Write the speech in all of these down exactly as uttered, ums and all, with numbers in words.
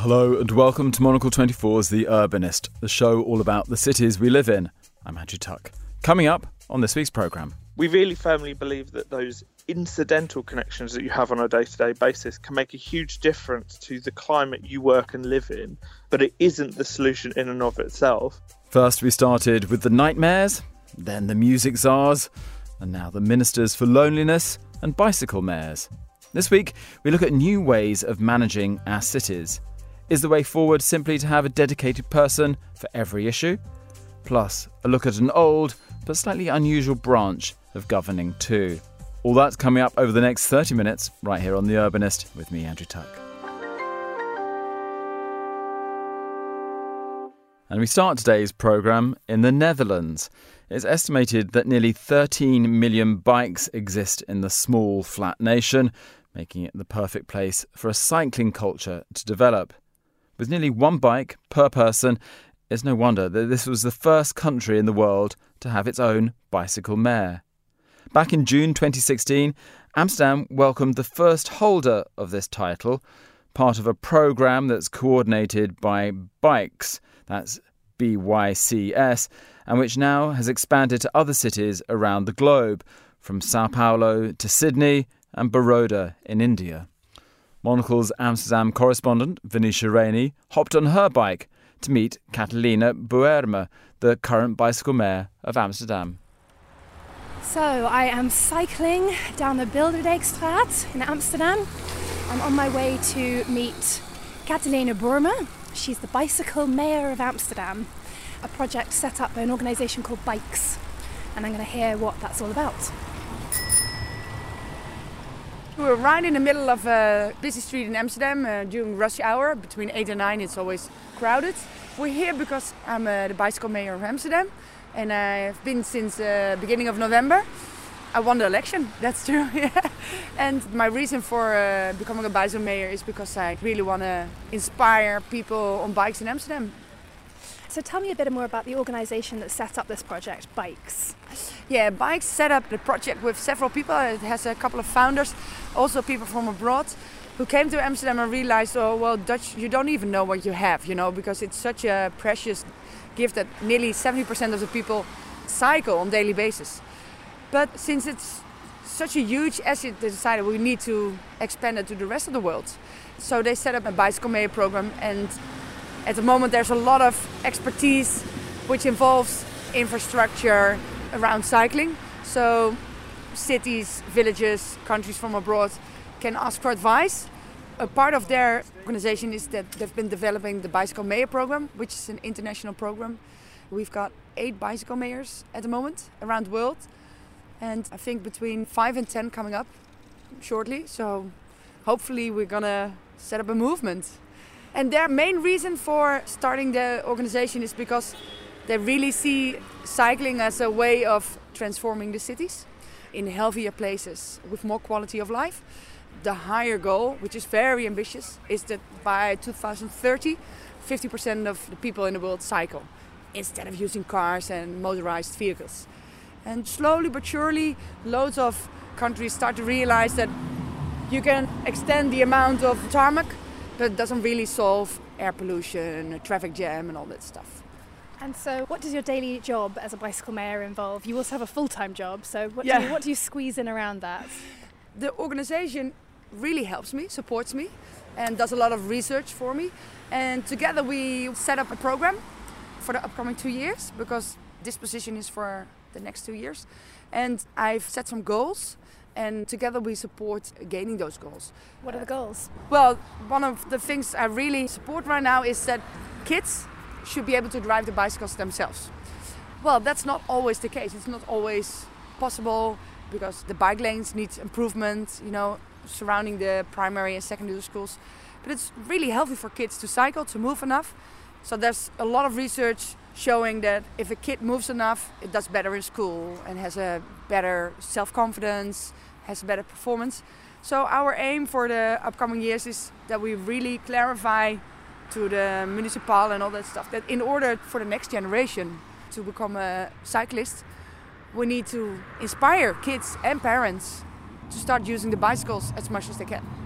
Hello and welcome to Monocle twenty-four's The Urbanist, the show all about the cities we live in. I'm Andrew Tuck. Coming up on this week's programme. We really firmly believe that those incidental connections that you have on a day-to-day basis can make a huge difference to the climate you work and live in, but it isn't the solution in and of itself. First we started with the nightmares, then the music czars, and now the ministers for loneliness and bicycle mayors. This week we look at new ways of managing our cities. Is the way forward simply to have a dedicated person for every issue? Plus, a look at an old but slightly unusual branch of governing too. All that's coming up over the next thirty minutes, right here on The Urbanist, with me, Andrew Tuck. And we start today's programme in the Netherlands. It's estimated that nearly thirteen million bikes exist in the small, flat nation, making it the perfect place for a cycling culture to develop. With nearly one bike per person, it's no wonder that this was the first country in the world to have its own bicycle mayor. Back in June twenty sixteen, Amsterdam welcomed the first holder of this title, part of a programme that's coordinated by BYCS, that's B Y C S, and which now has expanded to other cities around the globe, from Sao Paulo to Sydney and Baroda in India. Monocle's Amsterdam correspondent, Venetia Rainey, hopped on her bike to meet Catalina Boerma, the current bicycle mayor of Amsterdam. So I am cycling down the Bilderdijkstraat in Amsterdam. I'm on my way to meet Catalina Boerma. She's the bicycle mayor of Amsterdam, a project set up by an organisation called BYCS. And I'm going to hear what that's all about. We're right in the middle of a busy street in Amsterdam uh, during rush hour. Between eight and nine it's always crowded. We're here because I'm uh, the bicycle mayor of Amsterdam, and I've been since the uh, beginning of November. I won the election, that's true. Yeah. And my reason for uh, becoming a bicycle mayor is because I really want to inspire people on bikes in Amsterdam. So tell me a bit more about the organisation that set up this project, BYCS. Yeah, BYCS set up the project with several people. It has a couple of founders, also people from abroad, who came to Amsterdam and realized, oh, well, Dutch, you don't even know what you have, you know, because it's such a precious gift that nearly seventy percent of the people cycle on a daily basis. But since it's such a huge asset, they decided we need to expand it to the rest of the world. So they set up a bicycle mayor program, and at the moment there's a lot of expertise which involves infrastructure around cycling. So cities, villages, countries from abroad can ask for advice. A part of their organization is that they've been developing the Bicycle Mayor Program, which is an international program. We've got eight bicycle mayors at the moment around the world, and I think between five and ten coming up shortly. So hopefully we're gonna set up a movement. And their main reason for starting the organization is because they really see cycling as a way of transforming the cities in healthier places with more quality of life. The higher goal, which is very ambitious, is that by two thousand thirty, fifty percent of the people in the world cycle instead of using cars and motorized vehicles. And slowly but surely, loads of countries start to realize that you can extend the amount of tarmac, but it doesn't really solve air pollution, traffic jam and all that stuff. And so what does your daily job as a bicycle mayor involve? You also have a full-time job, so what, yeah. do you, what do you squeeze in around that? The organization really helps me, supports me, and does a lot of research for me. And together we set up a program for the upcoming two years, because this position is for the next two years. And I've set some goals, and together we support gaining those goals. What are the goals? Well, one of the things I really support right now is that kids should be able to drive the bicycles themselves. Well, that's not always the case. It's not always possible because the bike lanes need improvement, you know, surrounding the primary and secondary schools. But it's really healthy for kids to cycle, to move enough. So there's a lot of research showing that if a kid moves enough, it does better in school and has a better self-confidence, has a better performance. So our aim for the upcoming years is that we really clarify to the municipal and all that stuff that in order for the next generation to become a cyclist, we need to inspire kids and parents to start using the bicycles as much as they can.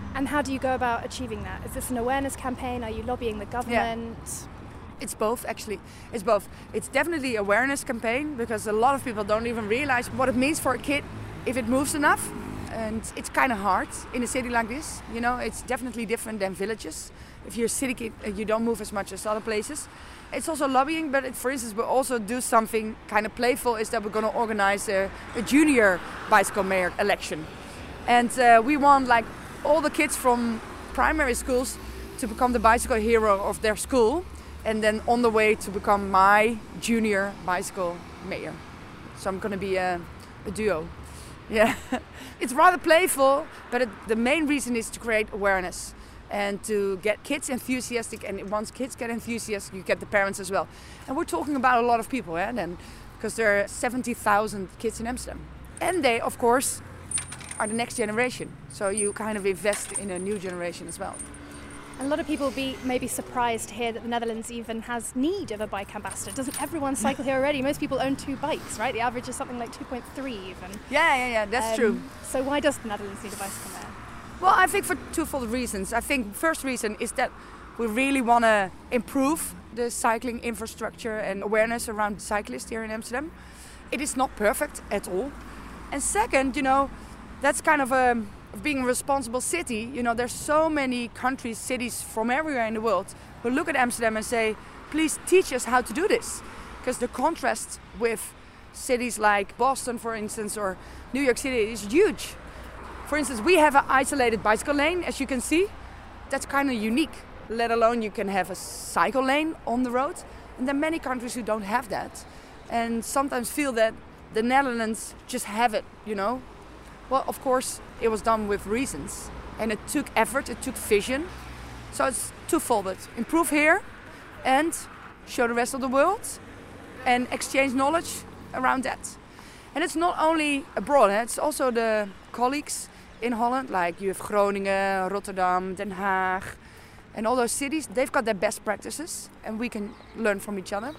And how do you go about achieving that? Is this an awareness campaign? Are you lobbying the government? Yeah. It's both, actually. It's both. It's definitely an awareness campaign because a lot of people don't even realize what it means for a kid if it moves enough. And it's kind of hard in a city like this. You know, it's definitely different than villages. If you're a city kid, you don't move as much as other places. It's also lobbying, but it, for instance, we'll also do something kind of playful, is that we're going to organize a, a junior bicycle mayor election. And uh, we want like all the kids from primary schools to become the bicycle hero of their school. And then on the way to become my junior bicycle mayor. So I'm going to be a, a duo. Yeah, it's rather playful, but it, the main reason is to create awareness and to get kids enthusiastic. And once kids get enthusiastic, you get the parents as well. And we're talking about a lot of people, eh, then, because there are seventy thousand kids in Amsterdam. And they, of course, are the next generation. So you kind of invest in a new generation as well. And a lot of people will be maybe surprised to hear that the Netherlands even has need of a bike ambassador. Doesn't everyone cycle here already? Most people own two bikes, right? The average is something like two point three even. Yeah, yeah, yeah, that's um, true. So why does the Netherlands need a bicycle mayor? Well, I think for twofold reasons. I think first reason is that we really want to improve the cycling infrastructure and awareness around cyclists here in Amsterdam. It is not perfect at all. And second, you know, that's kind of a... of being a responsible city. You know, there's so many countries, cities from everywhere in the world who look at Amsterdam and say, please teach us how to do this. Because the contrast with cities like Boston, for instance, or New York City is huge. For instance, we have an isolated bicycle lane, as you can see. That's kind of unique, let alone you can have a cycle lane on the road. And there are many countries who don't have that. And sometimes feel that the Netherlands just have it, you know. Well, of course, it was done with reasons. And it took effort, it took vision. So it's twofold. Improve here and show the rest of the world and exchange knowledge around that. And it's not only abroad, eh? It's also the colleagues in Holland, like you have Groningen, Rotterdam, Den Haag, and all those cities. They've got their best practices and we can learn from each other.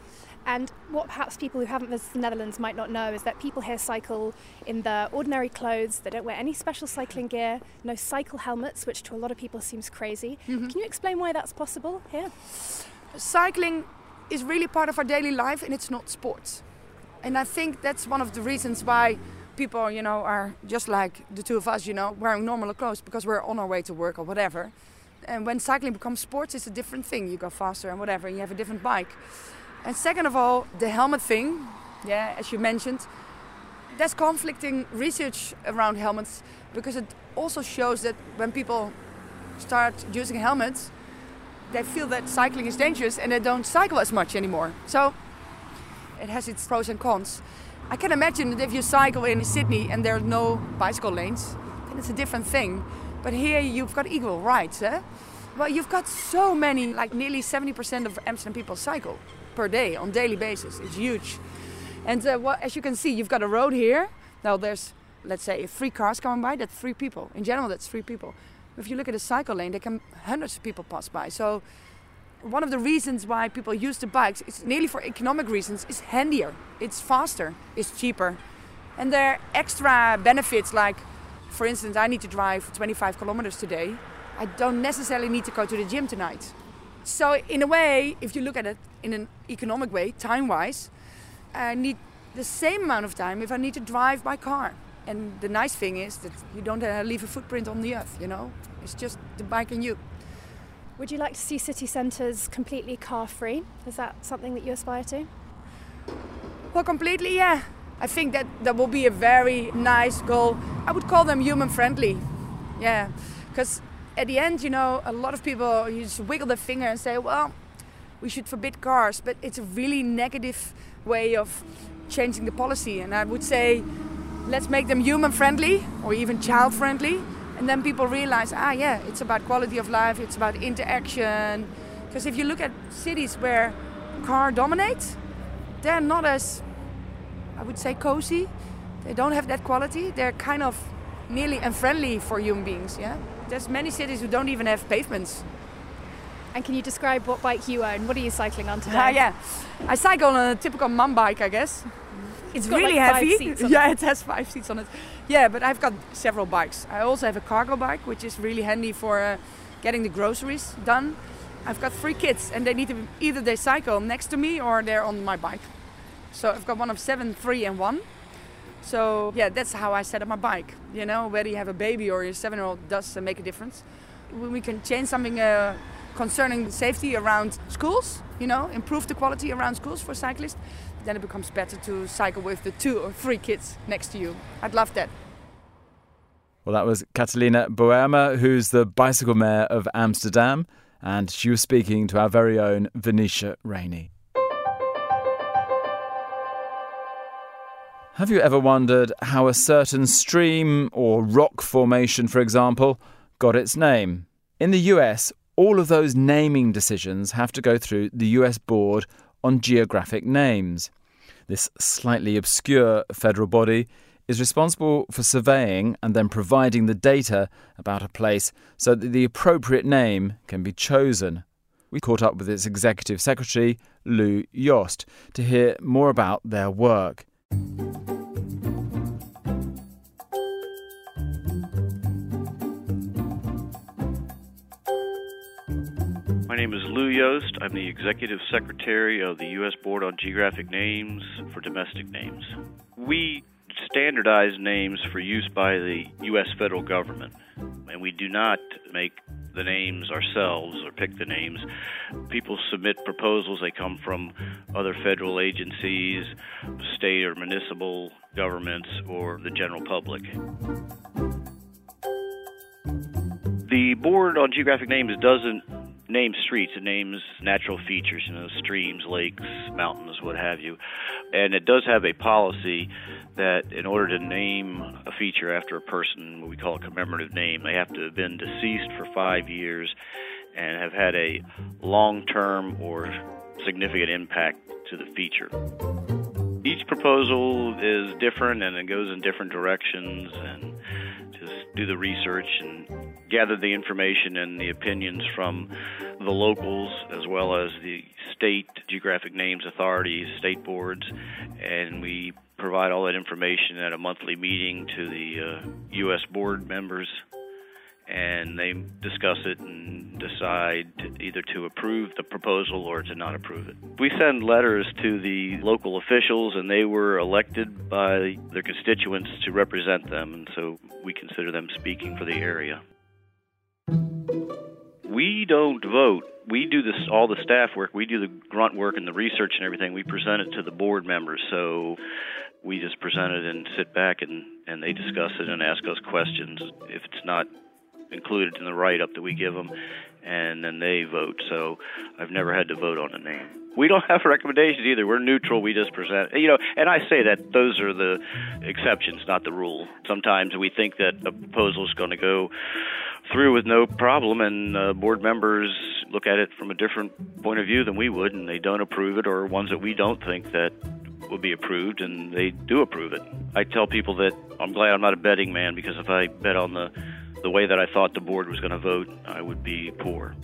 And what perhaps people who haven't visited the Netherlands might not know is that people here cycle in their ordinary clothes. They don't wear any special cycling gear, no cycle helmets, which to a lot of people seems crazy. Mm-hmm. Can you explain why that's possible here? Cycling is really part of our daily life and it's not sports. And I think that's one of the reasons why people, you know, are just like the two of us, you know, wearing normal clothes because we're on our way to work or whatever. And when cycling becomes sports, it's a different thing. You go faster and whatever, and you have a different bike. And second of all, the helmet thing, yeah, as you mentioned, there's conflicting research around helmets because it also shows that when people start using helmets, they feel that cycling is dangerous and they don't cycle as much anymore. So it has its pros and cons. I can imagine that if you cycle in Sydney and there are no bicycle lanes, then it's a different thing. But here you've got equal rights, eh? Well, you've got so many, like nearly seventy percent of Amsterdam people cycle per day, on daily basis. It's huge. And uh, well, as you can see, you've got a road here. Now there's, let's say, three cars coming by, that's three people. In general, that's three people. If you look at a cycle lane, there can hundreds of people pass by. So one of the reasons why people use the bikes, it's nearly for economic reasons, it's handier, it's faster, it's cheaper. And there are extra benefits like, for instance, I need to drive twenty-five kilometers today. I don't necessarily need to go to the gym tonight. So in a way, if you look at it in an economic way, time-wise, I need the same amount of time if I need to drive by car. And the nice thing is that you don't uh, leave a footprint on the earth, you know? It's just the bike and you. Would you like to see city centres completely car-free? Is that something that you aspire to? Well, completely, yeah. I think that that will be a very nice goal. I would call them human-friendly. Yeah, because at the end, you know, a lot of people, you just wiggle their finger and say, well, we should forbid cars. But it's a really negative way of changing the policy. And I would say, let's make them human-friendly or even child-friendly. And then people realize, ah, yeah, it's about quality of life, it's about interaction. Because if you look at cities where car dominates, they're not as, I would say, cozy. They don't have that quality. They're kind of nearly unfriendly for human beings, yeah? There's many cities who don't even have pavements. And can you describe what bike you own? What are you cycling on today? Ah, yeah. I cycle on a typical mum bike, I guess. It's, It's got, really like, five heavy. seats on yeah, it. it has five seats on it. Yeah, but I've got several bikes. I also have a cargo bike, which is really handy for uh, getting the groceries done. I've got three kids, and they need to be, either they cycle next to me or they're on my bike. So I've got one of seven, three, and one. So yeah, that's how I set up my bike. You know, whether you have a baby or your seven-year-old does uh, make a difference. When we can change something uh, concerning safety around schools, you know, improve the quality around schools for cyclists, then it becomes better to cycle with the two or three kids next to you. I'd love that. Well, that was Catalina Boerma, who's the bicycle mayor of Amsterdam, and she was speaking to our very own Venetia Rainey. Have you ever wondered how a certain stream or rock formation, for example, got its name? In the U S, all of those naming decisions have to go through the U S Board on Geographic Names. This slightly obscure federal body is responsible for surveying and then providing the data about a place so that the appropriate name can be chosen. We caught up with its executive secretary, Lou Yost, to hear more about their work. My name is Lou Yost. I'm the Executive Secretary of the U S Board on Geographic Names for domestic names. We standardize names for use by the U S federal government, and we do not make the names ourselves or pick the names. People submit proposals. They come from other federal agencies, state or municipal governments, or the general public. The Board on Geographic Names doesn't name streets. It names natural features, you know, streams, lakes, mountains, what have you. And it does have a policy that in order to name a feature after a person, what we call a commemorative name, they have to have been deceased for five years and have had a long-term or significant impact to the feature. Each proposal is different and it goes in different directions, and just do the research and gather the information and the opinions from the locals as well as the state geographic names authorities, state boards, and we provide all that information at a monthly meeting to the uh, U S board members, and they discuss it and decide to either to approve the proposal or to not approve it. We send letters to the local officials, and they were elected by their constituents to represent them, and so we consider them speaking for the area. We don't vote. We do this, all the staff work. We do the grunt work and the research and everything. We present it to the board members. So we just present it and sit back and, and they discuss it and ask us questions if it's not included in the write-up that we give them, and then they vote. So I've never had to vote on a name. We don't have recommendations either. We're neutral. We just present, you know, and I say that those are the exceptions, not the rule. Sometimes we think that a proposal is going to go through with no problem, and uh, board members look at it from a different point of view than we would, and they don't approve it, or ones that we don't think that will be approved, and they do approve it. I tell people that I'm glad I'm not a betting man, because if I bet on the, the way that I thought the board was going to vote, I would be poor.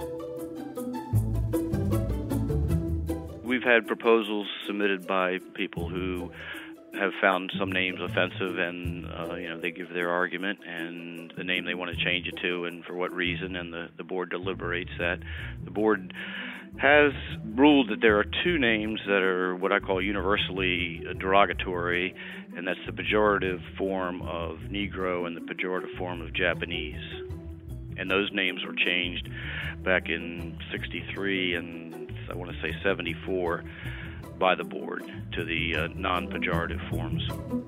We've had proposals submitted by people who have found some names offensive, and uh, you know, they give their argument and the name they want to change it to and for what reason, and the, the board deliberates that. The board has ruled that there are two names that are what I call universally derogatory, and that's the pejorative form of Negro and the pejorative form of Japanese. And those names were changed back in sixty-three and I want to say seventy-four by the board to the uh, non-pejorative forms.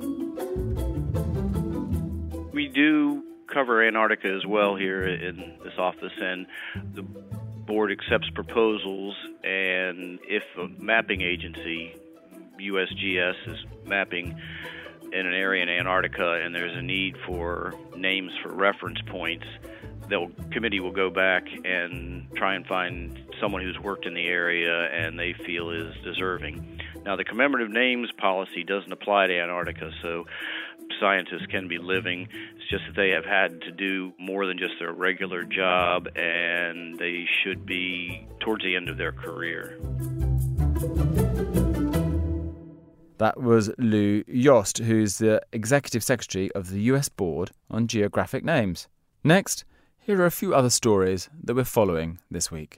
We do cover Antarctica as well here in this office, and the board accepts proposals, and if a mapping agency, U S G S, is mapping in an area in Antarctica and there's a need for names for reference points, the committee will go back and try and find someone who's worked in the area and they feel is deserving. Now, the commemorative names policy doesn't apply to Antarctica, so scientists can be living. It's just that they have had to do more than just their regular job, and they should be towards the end of their career. That was Lou Yost, who's the Executive Secretary of the U S Board on Geographic Names. Next, here are a few other stories that we're following this week.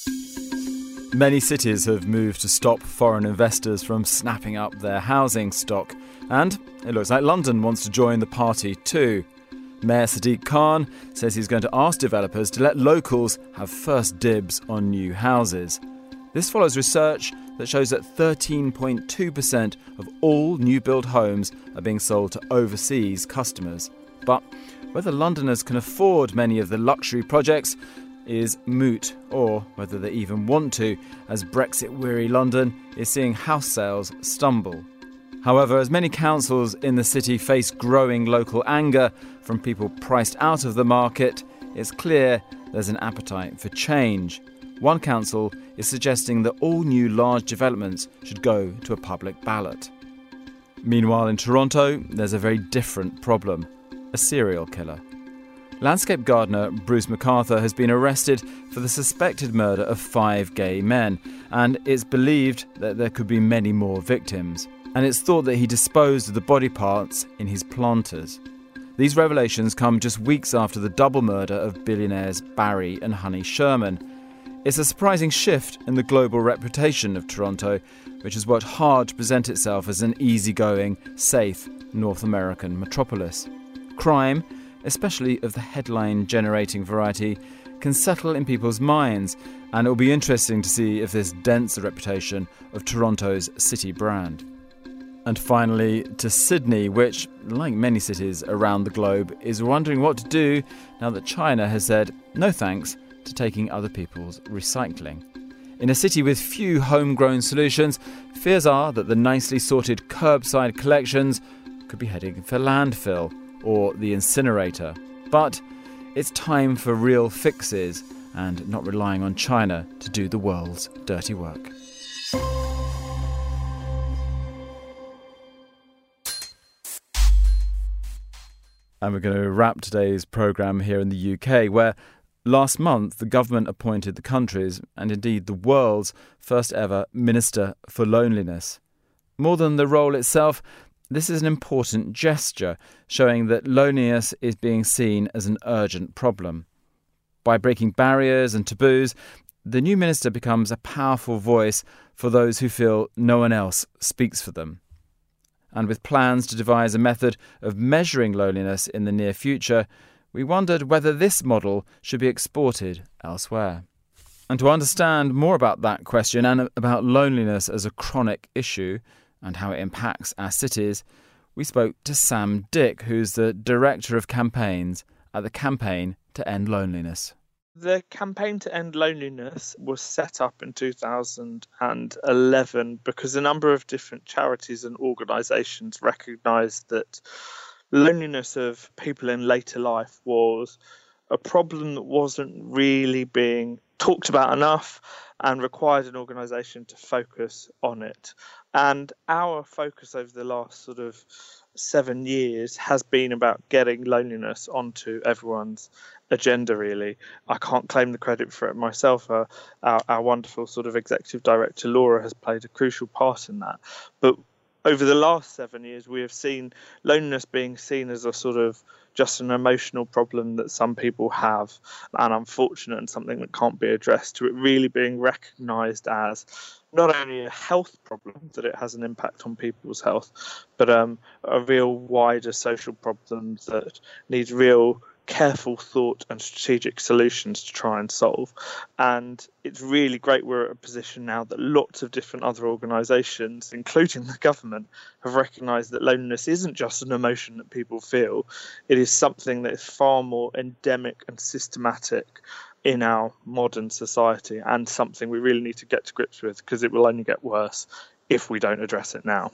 Many cities have moved to stop foreign investors from snapping up their housing stock, and it looks like London wants to join the party too. Mayor Sadiq Khan says he's going to ask developers to let locals have first dibs on new houses. This follows research that shows that thirteen point two percent of all new-build homes are being sold to overseas customers. But whether Londoners can afford many of the luxury projects is moot, or whether they even want to, as Brexit-weary London is seeing house sales stumble. However, as many councils in the city face growing local anger from people priced out of the market, it's clear there's an appetite for change. One council is suggesting that all new large developments should go to a public ballot. Meanwhile, in Toronto, there's a very different problem: a serial killer. Landscape gardener Bruce MacArthur has been arrested for the suspected murder of five gay men, and it's believed that there could be many more victims. And it's thought that he disposed of the body parts in his planters. These revelations come just weeks after the double murder of billionaires Barry and Honey Sherman. It's a surprising shift in the global reputation of Toronto, which has worked hard to present itself as an easygoing, safe North American metropolis. Crime, especially of the headline-generating variety, can settle in people's minds, and it will be interesting to see if this dents the reputation of Toronto's city brand. And finally, to Sydney, which, like many cities around the globe, is wondering what to do now that China has said no thanks to taking other people's recycling. In a city with few homegrown solutions, fears are that the nicely sorted curbside collections could be heading for landfill or the incinerator. But it's time for real fixes and not relying on China to do the world's dirty work. And we're going to wrap today's programme here in the U K, where last month the government appointed the country's, and indeed the world's, first ever Minister for Loneliness. More than the role itself, this is an important gesture, showing that loneliness is being seen as an urgent problem. By breaking barriers and taboos, the new minister becomes a powerful voice for those who feel no one else speaks for them. And with plans to devise a method of measuring loneliness in the near future, we wondered whether this model should be exported elsewhere. And to understand more about that question and about loneliness as a chronic issue and how it impacts our cities, we spoke to Sam Dick, who's the Director of Campaigns at the Campaign to End Loneliness. The Campaign to End Loneliness was set up in two thousand eleven because a number of different charities and organisations recognised that loneliness of people in later life was a problem that wasn't really being talked about enough and required an organisation to focus on it. And our focus over the last sort of seven years has been about getting loneliness onto everyone's agenda, really. I can't claim the credit for it myself. Uh, our, our wonderful sort of executive director, Laura, has played a crucial part in that. But over the last seven years, we have seen loneliness being seen as a sort of just an emotional problem that some people have, and unfortunate, and something that can't be addressed, to it really being recognised as not only a health problem, that it has an impact on people's health, but um, a real wider social problem that needs real careful thought and strategic solutions to try and solve. And it's really great we're at a position now that lots of different other organisations, including the government, have recognised that loneliness isn't just an emotion that people feel. It is something that is far more endemic and systematic in our modern society, and something we really need to get to grips with, because it will only get worse if we don't address it now.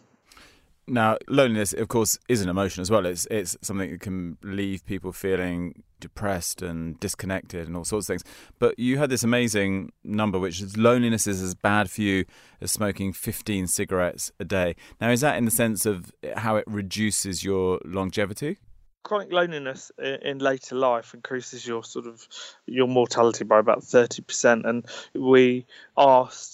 Now, loneliness, of course, is an emotion as well. It's it's something that can leave people feeling depressed and disconnected and all sorts of things. But you had this amazing number, which is loneliness is as bad for you as smoking fifteen cigarettes a day. Now, is that in the sense of how it reduces your longevity? Chronic loneliness in later life increases your sort of your mortality by about thirty percent. And we asked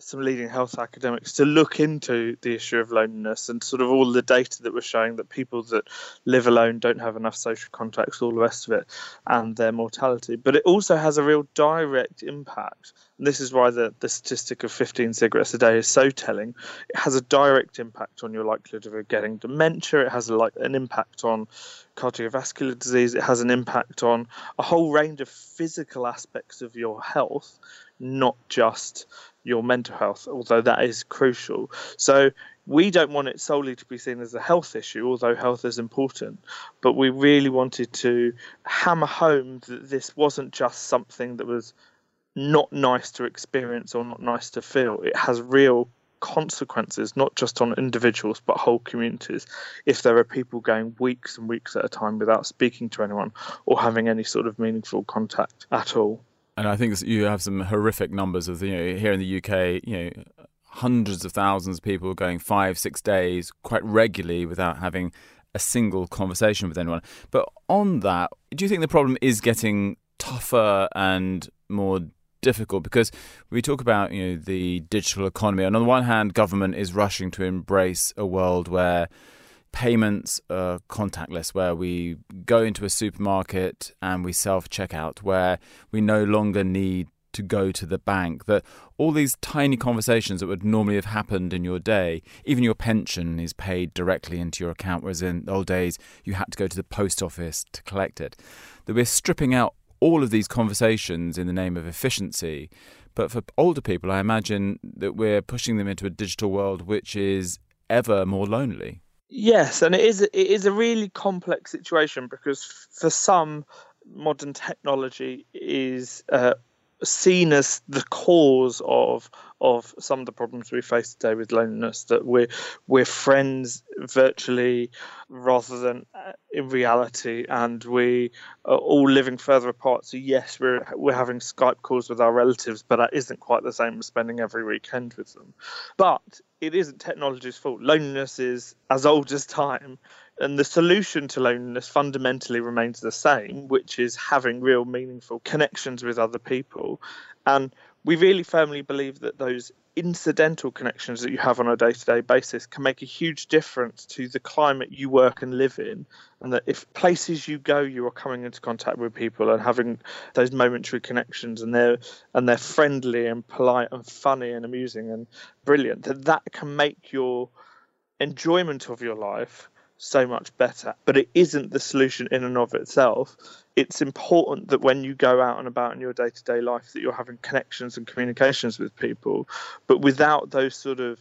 some leading health academics to look into the issue of loneliness and sort of all the data that was showing that people that live alone don't have enough social contacts, all the rest of it, and their mortality. But it also has a real direct impact. And this is why the, the statistic of fifteen cigarettes a day is so telling. It has a direct impact on your likelihood of getting dementia. It has a, like an impact on cardiovascular disease. It has an impact on a whole range of physical aspects of your health, not just your mental health, although that is crucial. So we don't want it solely to be seen as a health issue, although health is important. But we really wanted to hammer home that this wasn't just something that was not nice to experience or not nice to feel. It has real consequences, not just on individuals, but whole communities, if there are people going weeks and weeks at a time without speaking to anyone or having any sort of meaningful contact at all. And I think you have some horrific numbers of, you know, here in the U K, you know, hundreds of thousands of people going five, six days quite regularly without having a single conversation with anyone. But on that, do you think the problem is getting tougher and more difficult? Because we talk about, you know, the digital economy, and on the one hand, government is rushing to embrace a world where payments are contactless, where we go into a supermarket and we self-check out, where we no longer need to go to the bank, that all these tiny conversations that would normally have happened in your day, even your pension is paid directly into your account, whereas in the old days you had to go to the post office to collect it, that we're stripping out all of these conversations in the name of efficiency. But for older people, I imagine that we're pushing them into a digital world which is ever more lonely. Yes, and it is it is a really complex situation, because for some, modern technology is uh, seen as the cause of of some of the problems we face today with loneliness, that we're we're friends virtually rather than in reality, and we are all living further apart. So yes, we're we're having Skype calls with our relatives, but that isn't quite the same as spending every weekend with them. But it isn't technology's fault. Loneliness is as old as time. And the solution to loneliness fundamentally remains the same, which is having real meaningful connections with other people. And we really firmly believe that those incidental connections that you have on a day-to-day basis can make a huge difference to the climate you work and live in. And that if places you go, you are coming into contact with people and having those momentary connections, and they're and they're friendly and polite and funny and amusing and brilliant, that that can make your enjoyment of your life so much better. But it isn't the solution in and of itself. It's important that when you go out and about in your day-to-day life, that you're having connections and communications with people. But without those sort of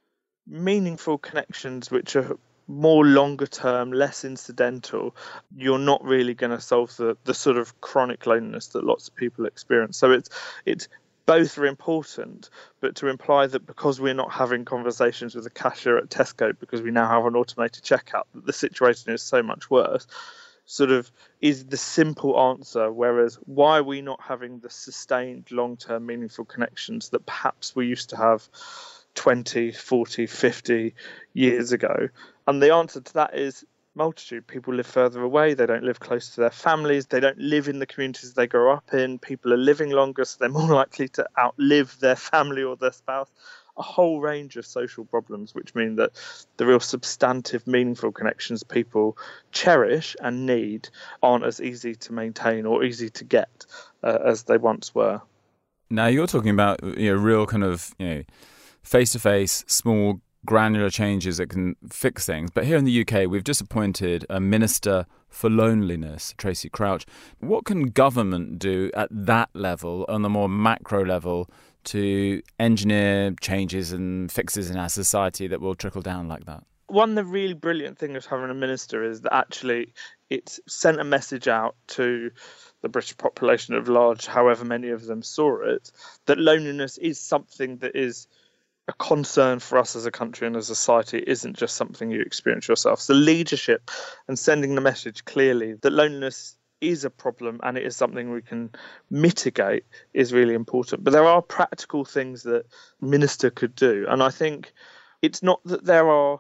meaningful connections, which are more longer term, less incidental, you're not really going to solve the, the sort of chronic loneliness that lots of people experience. So it's it's both are important, but to imply that because we're not having conversations with the cashier at Tesco because we now have an automated checkout, that the situation is so much worse, sort of is the simple answer. Whereas why are we not having the sustained long-term meaningful connections that perhaps we used to have twenty, forty, fifty years ago? And the answer to that is multitude. People live further away, they don't live close to their families, they don't live in the communities they grow up in, people are living longer, so they're more likely to outlive their family or their spouse. A whole range of social problems, which mean that the real substantive, meaningful connections people cherish and need aren't as easy to maintain or easy to get uh, as they once were. Now you're talking about, you know, real kind of, you know, face-to-face, small granular changes that can fix things. But here in the U K, we've just appointed a Minister for Loneliness, Tracy Crouch. What can government do at that level, on the more macro level, to engineer changes and fixes in our society that will trickle down like that? One of the really brilliant things of having a minister is that actually it's sent a message out to the British population at large, however many of them saw it, that loneliness is something that is a concern for us as a country and as a society. It isn't just something you experience yourself. So leadership and sending the message clearly that loneliness is a problem and it is something we can mitigate is really important. But there are practical things that minister could do. And I think it's not that there are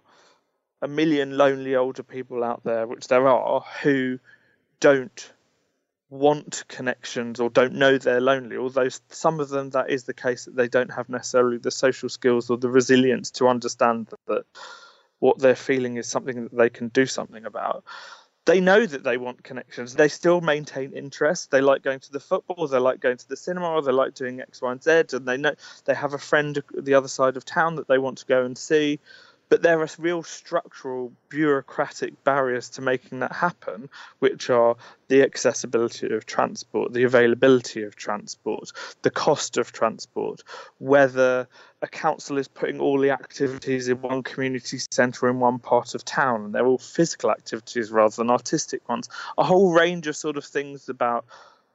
a million lonely older people out there, which there are, who don't want connections or don't know they're lonely, although some of them that is the case, that they don't have necessarily the social skills or the resilience to understand that, that what they're feeling is something that they can do something about. They know that they want connections. They still maintain interest. They like going to the football, they like going to the cinema, or they like doing X, Y, and Z, and they know they have a friend at the other side of town that they want to go and see. But there are real structural, bureaucratic barriers to making that happen, which are the accessibility of transport, the availability of transport, the cost of transport, whether a council is putting all the activities in one community centre in one part of town, and they're all physical activities rather than artistic ones. A whole range of sort of things about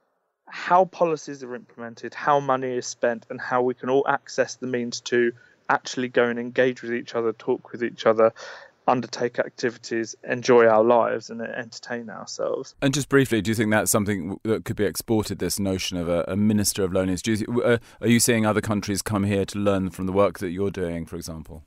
how policies are implemented, how money is spent, and how we can all access the means to actually go and engage with each other, talk with each other, undertake activities, enjoy our lives and entertain ourselves. And just briefly, do you think that's something that could be exported, this notion of a, a minister of loneliness? Do you, uh, are you seeing other countries come here to learn from the work that you're doing, for example?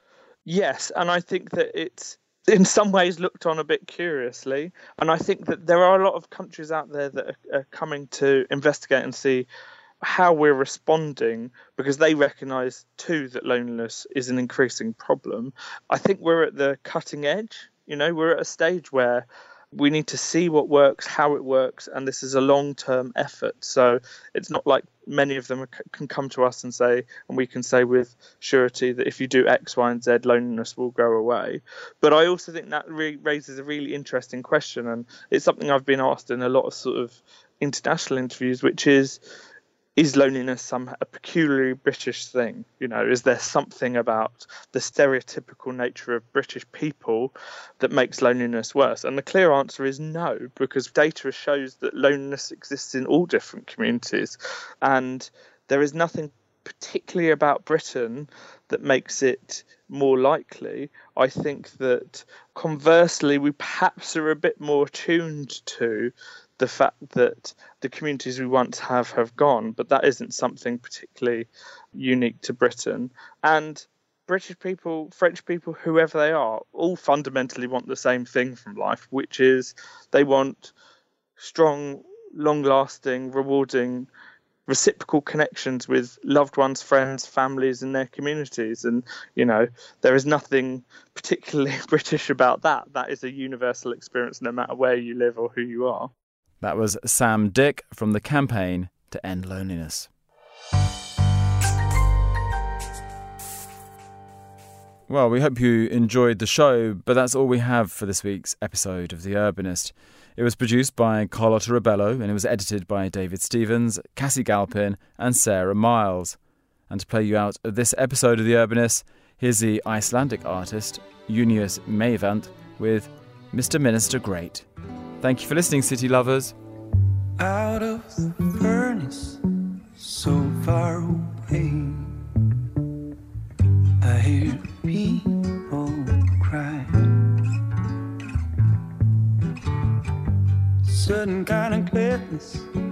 Yes, and I think that it's in some ways looked on a bit curiously. And I think that there are a lot of countries out there that are, are coming to investigate and see how we're responding, because they recognise too that loneliness is an increasing problem. I think we're at the cutting edge. You know, we're at a stage where we need to see what works, how it works, and this is a long-term effort. So it's not like many of them can come to us and say, and we can say with surety that if you do X, Y, and Z, loneliness will go away. But I also think that really raises a really interesting question, and it's something I've been asked in a lot of sort of international interviews, which is, is loneliness some a peculiarly British thing? You know, is there something about the stereotypical nature of British people that makes loneliness worse? And the clear answer is no, because data shows that loneliness exists in all different communities, and there is nothing particularly about Britain that makes it more likely. I think that conversely, we perhaps are a bit more tuned to the fact that the communities we once have have gone, but that isn't something particularly unique to Britain. And British people, French people, whoever they are, all fundamentally want the same thing from life, which is they want strong, long-lasting, rewarding, reciprocal connections with loved ones, friends, families, and their communities. And, you know, there is nothing particularly British about that. That is a universal experience no matter where you live or who you are. That was Sam Dick from the Campaign to End Loneliness. Well, we hope you enjoyed the show, but that's all we have for this week's episode of The Urbanist. It was produced by Carlotta Rebello and it was edited by David Stevens, Cassie Galpin and Sarah Miles. And to play you out of this episode of The Urbanist, here's the Icelandic artist Junius Meyvant with Mister Minister Great. Thank you for listening, City Lovers. Out of the furnace, so far away, I hear people cry. Certain kind of gladness